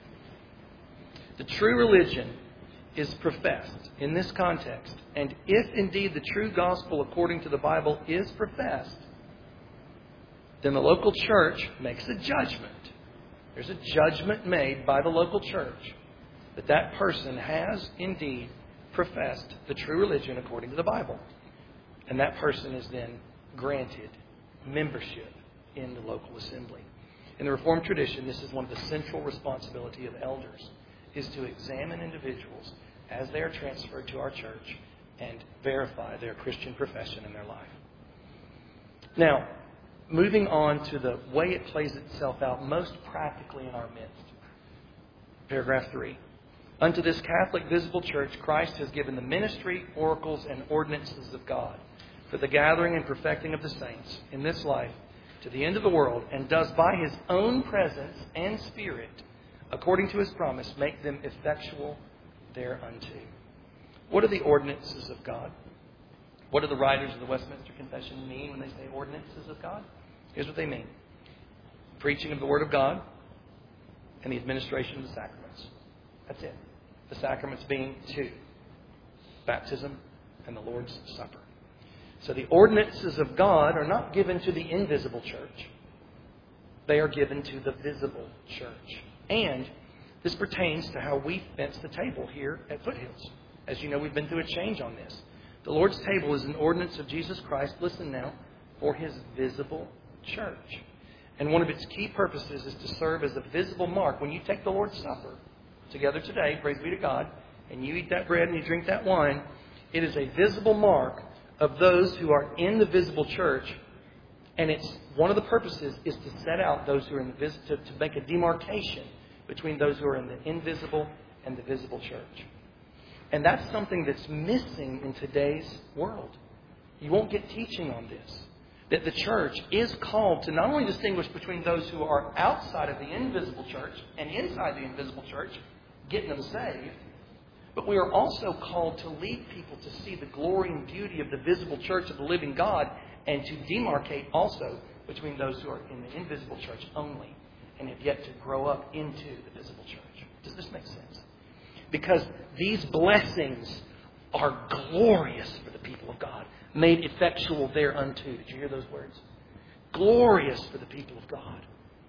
The true religion is professed in this context. And if indeed the true gospel according to the Bible is professed, then the local church makes a judgment. There's a judgment made by the local church that that person has indeed professed the true religion according to the Bible. And that person is then granted membership in the local assembly. In the Reformed tradition, this is one of the central responsibilities of elders, is to examine individuals as they are transferred to our church and verify their Christian profession in their life. Now, moving on to the way it plays itself out most practically in our midst. Paragraph 3. Unto this Catholic visible church, Christ has given the ministry, oracles, and ordinances of God for the gathering and perfecting of the saints in this life to the end of the world, and does by His own presence and Spirit, according to His promise, make them effectual thereunto. What are the ordinances of God? What do the writers of the Westminster Confession mean when they say ordinances of God? Here's what they mean. Preaching of the Word of God and the administration of the sacraments. That's it. The sacraments being two: baptism and the Lord's Supper. So the ordinances of God are not given to the invisible church. They are given to the visible church. And this pertains to how we fence the table here at Foothills. As you know, we've been through a change on this. The Lord's table is an ordinance of Jesus Christ, listen now, for His visible church. And one of its key purposes is to serve as a visible mark. When you take the Lord's Supper together today, praise be to God, and you eat that bread and you drink that wine, it is a visible mark of those who are in the visible church. And it's one of the purposes is to set out those who are in the to make a demarcation between those who are in the invisible and the visible church. And that's something that's missing in today's world. You won't get teaching on this. That the church is called to not only distinguish between those who are outside of the invisible church and inside the invisible church, getting them saved, but we are also called to lead people to see the glory and beauty of the visible church of the living God, and to demarcate also between those who are in the invisible church only and have yet to grow up into the visible church. Does this make sense? Because these blessings are glorious for the people of God, made effectual thereunto. Did you hear those words? Glorious for the people of God.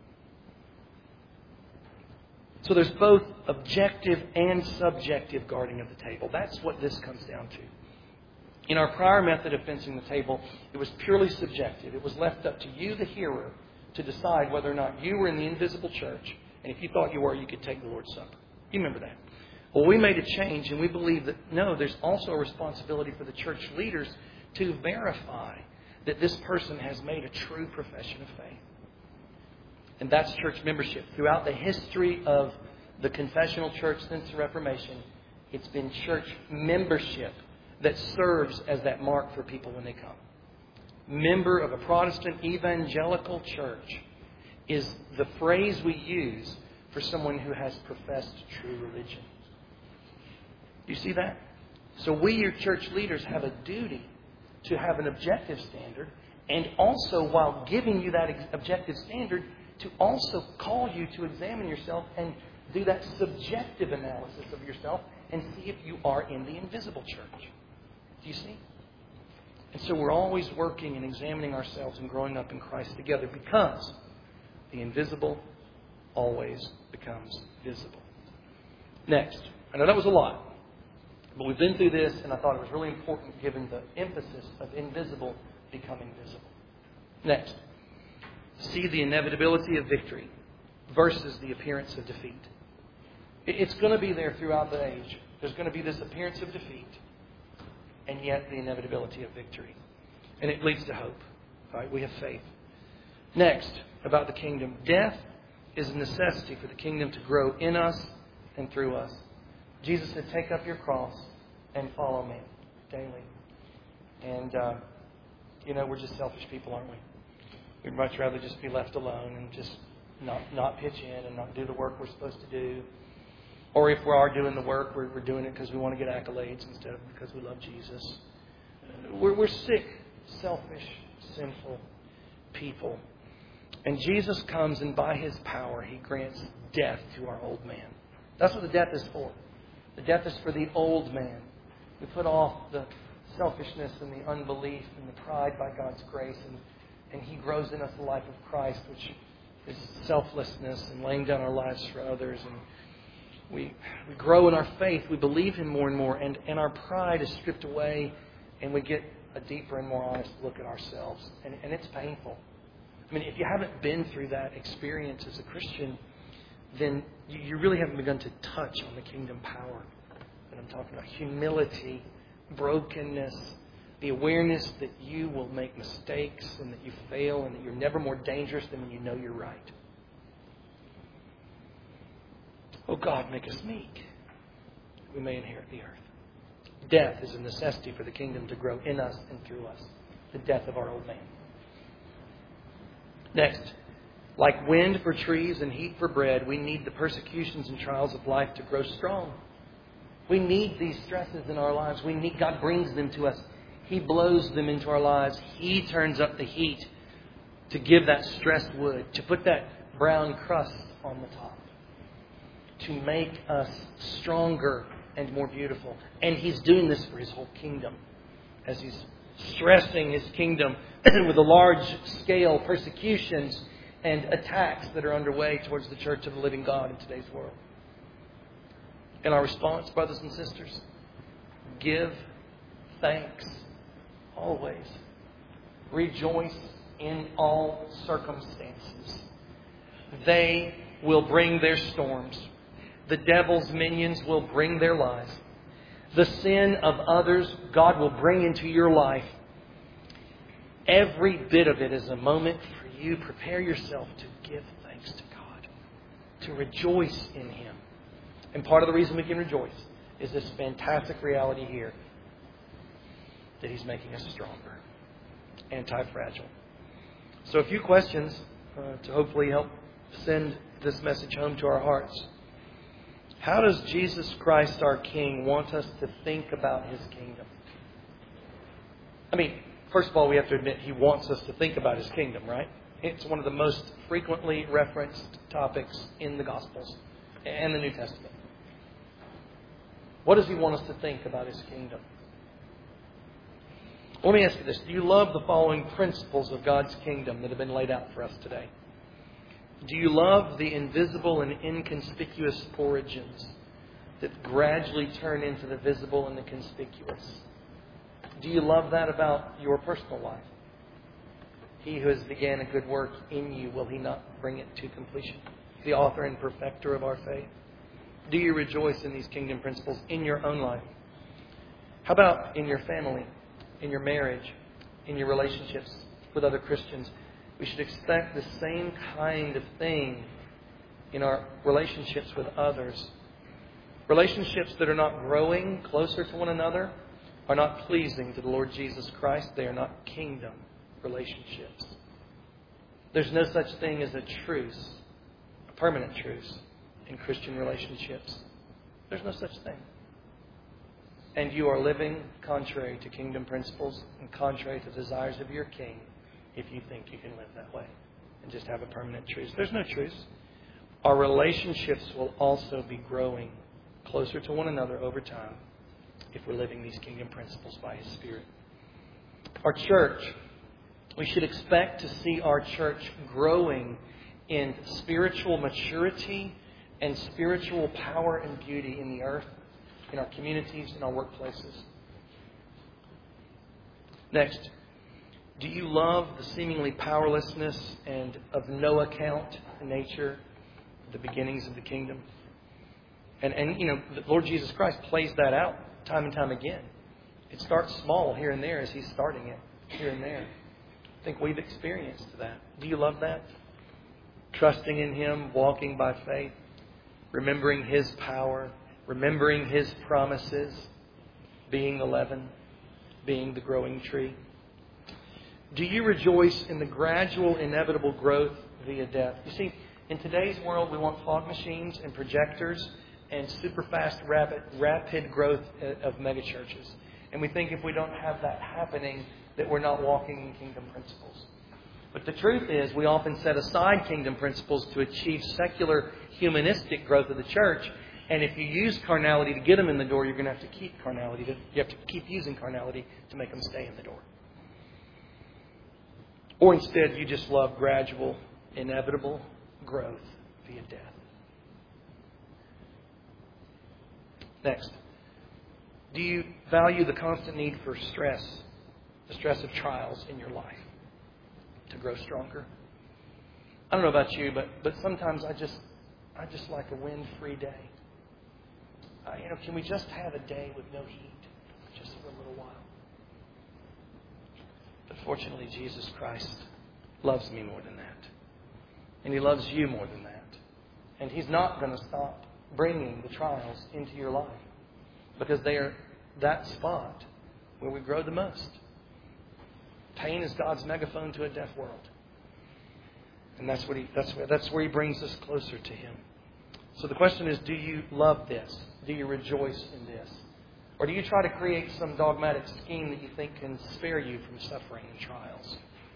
So there's both objective and subjective guarding of the table. That's what this comes down to. In our prior method of fencing the table, it was purely subjective. It was left up to you, the hearer, to decide whether or not you were in the invisible church. And if you thought you were, you could take the Lord's Supper. You remember that. Well, we made a change, and we believe that, no, there's also a responsibility for the church leaders to verify that this person has made a true profession of faith. And that's church membership. Throughout the history of the confessional church since the Reformation, it's been church membership that serves as that mark for people when they come. Member of a Protestant evangelical church is the phrase we use for someone who has professed true religion. Do you see that? So we, your church leaders, have a duty to have an objective standard, and also, while giving you that objective standard, to also call you to examine yourself and do that subjective analysis of yourself and see if you are in the invisible church. Do you see? And so we're always working and examining ourselves and growing up in Christ together, because the invisible always becomes visible. Next. I know that was a lot, but we've been through this, and I thought it was really important given the emphasis of invisible becoming visible. Next. See the inevitability of victory versus the appearance of defeat. It's going to be there throughout the age. There's going to be this appearance of defeat, and yet the inevitability of victory. And it leads to hope. Right? We have faith. Next, about the kingdom. Death is a necessity for the kingdom to grow in us and through us. Jesus said, take up your cross and follow me daily. And, we're just selfish people, aren't we? We'd much rather just be left alone and just not pitch in and not do the work we're supposed to do. Or if we are doing the work, we're doing it because we want to get accolades instead of because we love Jesus. We're sick, selfish, sinful people. And Jesus comes, and by His power, He grants death to our old man. That's what the death is for. The death is for the old man. We put off the selfishness and the unbelief and the pride by God's grace, and He grows in us the life of Christ, which is selflessness and laying down our lives for others. And we grow in our faith. We believe Him more and more, and our pride is stripped away, and we get a deeper and more honest look at ourselves. And it's painful. I mean, if you haven't been through that experience as a Christian, then you really haven't begun to touch on the kingdom power that I'm talking about. Humility, brokenness, the awareness that you will make mistakes and that you fail and that you're never more dangerous than when you know you're right. Oh God, make us meek. We may inherit the earth. Death is a necessity for the kingdom to grow in us and through us. The death of our old man. Next. Like wind for trees and heat for bread, we need the persecutions and trials of life to grow strong. We need these stresses in our lives. God brings them to us. He blows them into our lives. He turns up the heat to give that stressed wood, to put that brown crust on the top, to make us stronger and more beautiful. And He's doing this for His whole kingdom, as He's stressing His kingdom with the large-scale persecutions and attacks that are underway towards the church of the living God in today's world. And our response, brothers and sisters, give thanks always. Rejoice in all circumstances. They will bring their storms. The devil's minions will bring their lies. The sin of others, God will bring into your life. Every bit of it is a moment for you. Prepare yourself to give thanks to God, to rejoice in Him. And part of the reason we can rejoice is this fantastic reality here. that He's making us stronger, anti-fragile. So a few questions to hopefully help send this message home to our hearts. How does Jesus Christ, our King, want us to think about His kingdom? I mean, first of all, we have to admit He wants us to think about His kingdom, right? It's one of the most frequently referenced topics in the Gospels and the New Testament. What does He want us to think about His kingdom? Let me ask you this. Do you love the following principles of God's kingdom that have been laid out for us today? Do you love the invisible and inconspicuous origins that gradually turn into the visible and the conspicuous? Do you love that about your personal life? He who has began a good work in you, will He not bring it to completion? The author and perfecter of our faith. Do you rejoice in these kingdom principles in your own life? How about in your family, in your marriage, in your relationships with other Christians? We should expect the same kind of thing in our relationships with others. Relationships that are not growing closer to one another are not pleasing to the Lord Jesus Christ. They are not kingdom relationships. There's no such thing as a truce, a permanent truce in Christian relationships. There's no such thing. And you are living contrary to kingdom principles and contrary to the desires of your King if you think you can live that way and just have a permanent truce. There's no truce. Our relationships will also be growing closer to one another over time if we're living these kingdom principles by His Spirit. Our church, we should expect to see our church growing in spiritual maturity and spiritual power and beauty in the earth, in our communities, in our workplaces. Next, do you love the seemingly powerlessness and of no account nature of the beginnings of the kingdom? And you know, the Lord Jesus Christ plays that out time and time again. It starts small here and there as He's starting it here and there. I think we've experienced that. Do you love that? Trusting in Him, walking by faith, remembering His power, remembering His promises, being the leaven, being the growing tree. Do you rejoice in the gradual, inevitable growth via death? You see, in today's world, we want fog machines and projectors and super fast, rapid growth of megachurches. And we think if we don't have that happening, that we're not walking in kingdom principles. But the truth is, we often set aside kingdom principles to achieve secular, humanistic growth of the church. And if you use carnality to get them in the door, you're going to have to keep carnality. You have to keep using carnality to make them stay in the door. Or instead, you just love gradual, inevitable growth via death. Next, do you value the constant need for stress, the stress of trials in your life to grow stronger? I don't know about you, but sometimes I just like a wind-free day. Can we just have a day with no heat just for a little while? But fortunately, Jesus Christ loves me more than that. And He loves you more than that. And He's not going to stop bringing the trials into your life because they are that spot where we grow the most. Pain is God's megaphone to a deaf world. And that's where He brings us closer to Him. So the question is, do you love this? Do you rejoice in this? Or do you try to create some dogmatic scheme that you think can spare you from suffering and trials?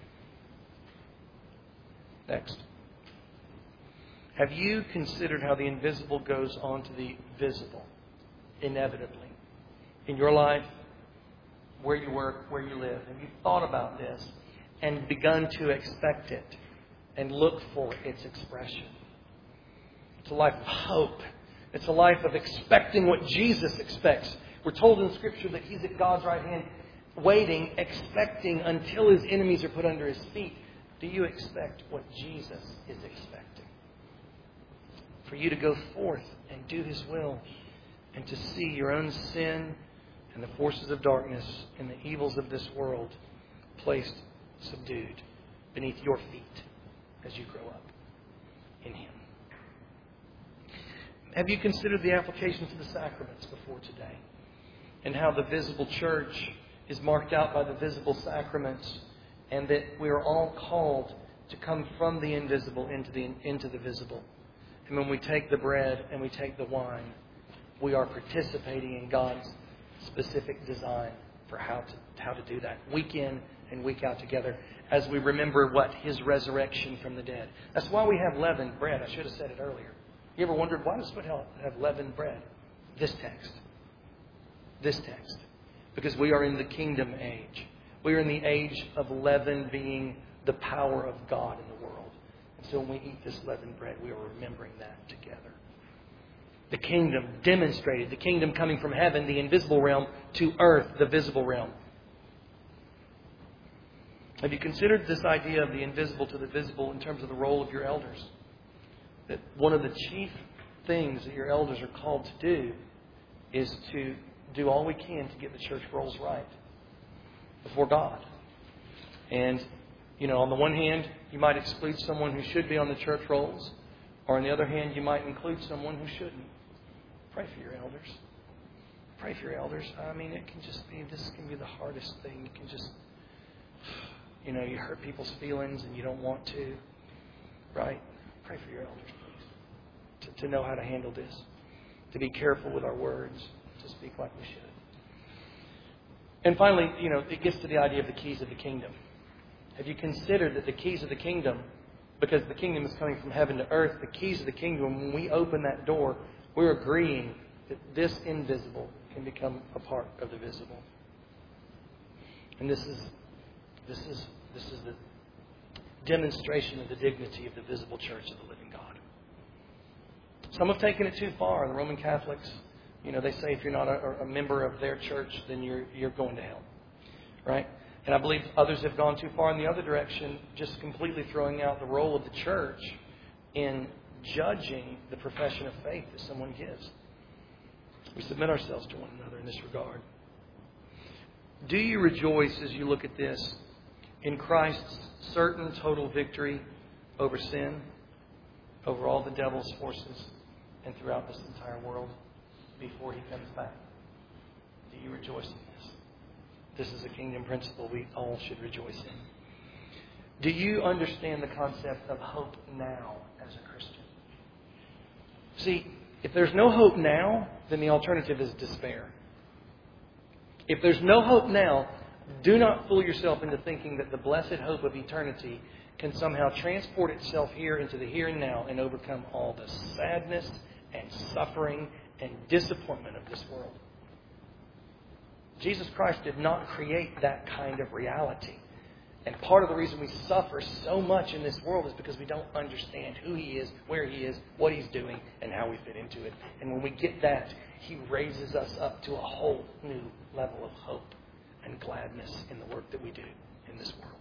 Next. Have you considered how the invisible goes on to the visible, inevitably, in your life, where you work, where you live? Have you thought about this and begun to expect it and look for its expression? It's a life of hope. It's a life of expecting what Jesus expects. We're told in Scripture that He's at God's right hand, waiting, expecting until His enemies are put under His feet. Do you expect what Jesus is expecting? For you to go forth and do His will and to see your own sin and the forces of darkness and the evils of this world placed, subdued beneath your feet as you grow up in Him. Have you considered the applications of the sacraments before today and how the visible church is marked out by the visible sacraments, and that we are all called to come from the invisible into the visible. And when we take the bread and we take the wine, we are participating in God's specific design for how to do that, week in and week out together, as we remember His resurrection from the dead. That's why we have leavened bread. I should have said it earlier. You ever wondered why does we have leavened bread? This text. Because we are in the kingdom age. We are in the age of leaven being the power of God in the world. And so when we eat this leavened bread, we are remembering that together. The kingdom demonstrated, the kingdom coming from heaven, the invisible realm, to earth, the visible realm. Have you considered this idea of the invisible to the visible in terms of the role of your elders? That one of the chief things that your elders are called to do is to do all we can to get the church roles right before God. And, on the one hand, you might exclude someone who should be on the church rolls, or on the other hand, you might include someone who shouldn't. Pray for your elders. Pray for your elders. This can be the hardest thing. You can just, you hurt people's feelings and you don't want to, right? Pray for your elders, please. To know how to handle this. To be careful with our words. To speak like we should. And finally, it gets to the idea of the keys of the kingdom. Have you considered that the keys of the kingdom, because the kingdom is coming from heaven to earth, the keys of the kingdom, when we open that door, we're agreeing that this invisible can become a part of the visible. And this is the demonstration of the dignity of the visible church of the living God. Some have taken it too far. The Roman Catholics, they say if you're not a member of their church, then you're going to hell. Right? And I believe others have gone too far in the other direction, just completely throwing out the role of the church in judging the profession of faith that someone gives. We submit ourselves to one another in this regard. Do you rejoice as you look at this in Christ's certain total victory over sin, over all the devil's forces, and throughout this entire world before He comes back? Do you rejoice in this? This is a kingdom principle we all should rejoice in. Do you understand the concept of hope now as a Christian? See, if there's no hope now, then the alternative is despair. If there's no hope now, do not fool yourself into thinking that the blessed hope of eternity can somehow transport itself here into the here and now and overcome all the sadness and suffering and disappointment of this world. Jesus Christ did not create that kind of reality. And part of the reason we suffer so much in this world is because we don't understand who He is, where He is, what He's doing, and how we fit into it. And when we get that, He raises us up to a whole new level of hope and gladness in the work that we do in this world.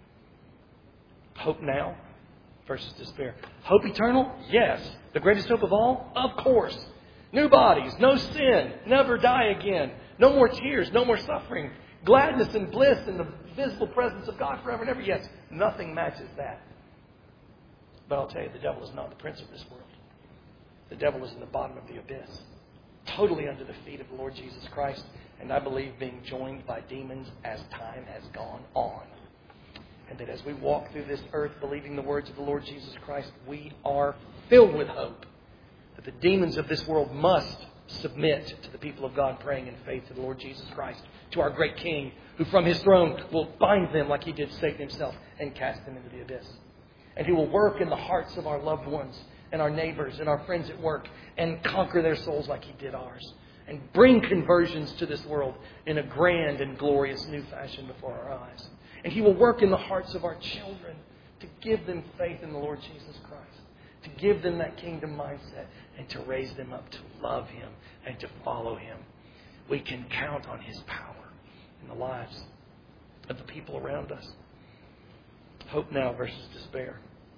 Hope now versus despair. Hope eternal? Yes. The greatest hope of all? Of course. New bodies, no sin, never die again, no more tears, no more suffering, gladness and bliss in the visible presence of God forever and ever. Yes, nothing matches that. But I'll tell you, the devil is not the prince of this world. The devil is in the bottom of the abyss, totally under the feet of the Lord Jesus Christ, and I believe being joined by demons as time has gone on. And that as we walk through this earth believing the words of the Lord Jesus Christ, we are filled with hope that the demons of this world must submit to the people of God praying in faith to the Lord Jesus Christ, to our great King, who from His throne will bind them like He did Satan himself and cast them into the abyss. And He will work in the hearts of our loved ones and our neighbors and our friends at work and conquer their souls like He did ours. And bring conversions to this world in a grand and glorious new fashion before our eyes. And He will work in the hearts of our children to give them faith in the Lord Jesus Christ. To give them that kingdom mindset and to raise them up to love Him and to follow Him. We can count on His power in the lives of the people around us. Hope now versus despair.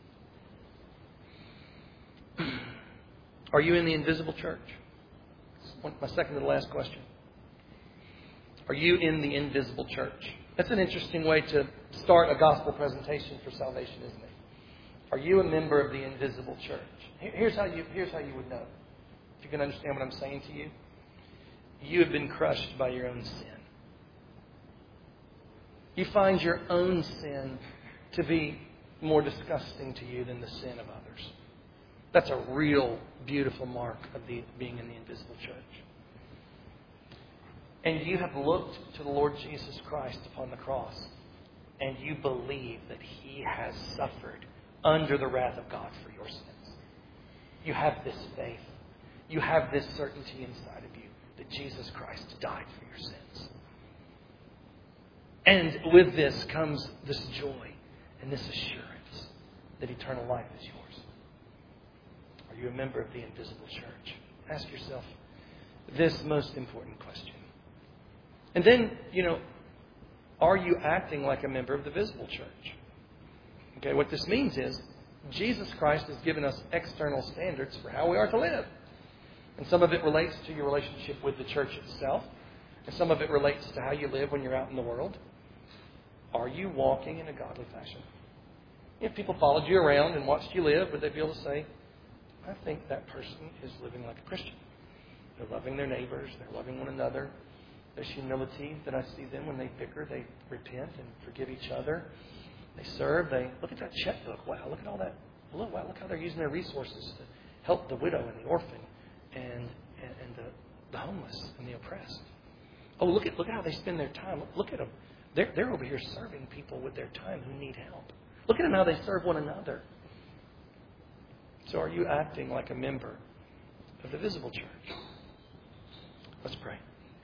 Are you in the invisible church? My second to the last question. Are you in the invisible church? That's an interesting way to start a gospel presentation for salvation, isn't it? Are you a member of the invisible church? Here's how you would know. If you can understand what I'm saying to you. You have been crushed by your own sin. You find your own sin to be more disgusting to you than the sin of others. That's a real beautiful mark of being in the invisible church. And you have looked to the Lord Jesus Christ upon the cross, and you believe that He has suffered under the wrath of God for your sins. You have this faith. You have this certainty inside of you that Jesus Christ died for your sins. And with this comes this joy and this assurance that eternal life is yours. Are you a member of the invisible church? Ask yourself this most important question. And then, are you acting like a member of the visible church? Okay, what this means is Jesus Christ has given us external standards for how we are to live. And some of it relates to your relationship with the church itself. And some of it relates to how you live when you're out in the world. Are you walking in a godly fashion? If people followed you around and watched you live, would they be able to say, I think that person is living like a Christian. They're loving their neighbors. They're loving one another. There's humility that I see them when they bicker. They repent and forgive each other. They serve. They look at that checkbook. Wow, look at all that. Wow, look how they're using their resources to help the widow and the orphan and the homeless and the oppressed. Oh, look at how they spend their time. Look at them. They're over here serving people with their time who need help. Look at them how they serve one another. So are you acting like a member of the visible church? Let's pray.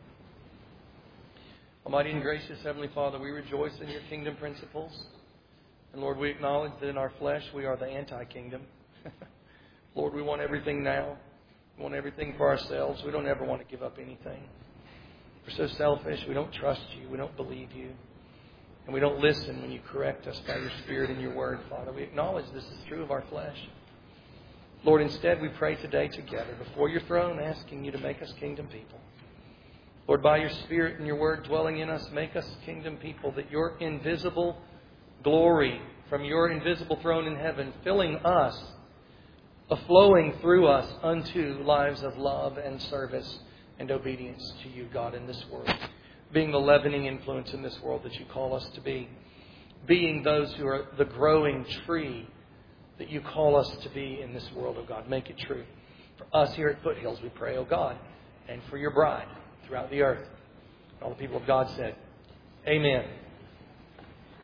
Almighty and gracious Heavenly Father, we rejoice in your kingdom principles. And Lord, we acknowledge that in our flesh we are the anti-kingdom. Lord, we want everything now. We want everything for ourselves. We don't ever want to give up anything. We're so selfish. We don't trust you. We don't believe you. And we don't listen when you correct us by your Spirit and your word, Father. We acknowledge this is true of our flesh. Lord, instead we pray today together before your throne, asking you to make us kingdom people. Lord, by your Spirit and your word dwelling in us, make us kingdom people, that your invisible glory from your invisible throne in heaven, filling us, flowing through us unto lives of love and service and obedience to you, God, in this world. Being the leavening influence in this world that you call us to be. Being those who are the growing tree that you call us to be in this world, oh God. Make it true. For us here at Foothills, we pray, oh God, and for your bride throughout the earth. All the people of God said, Amen.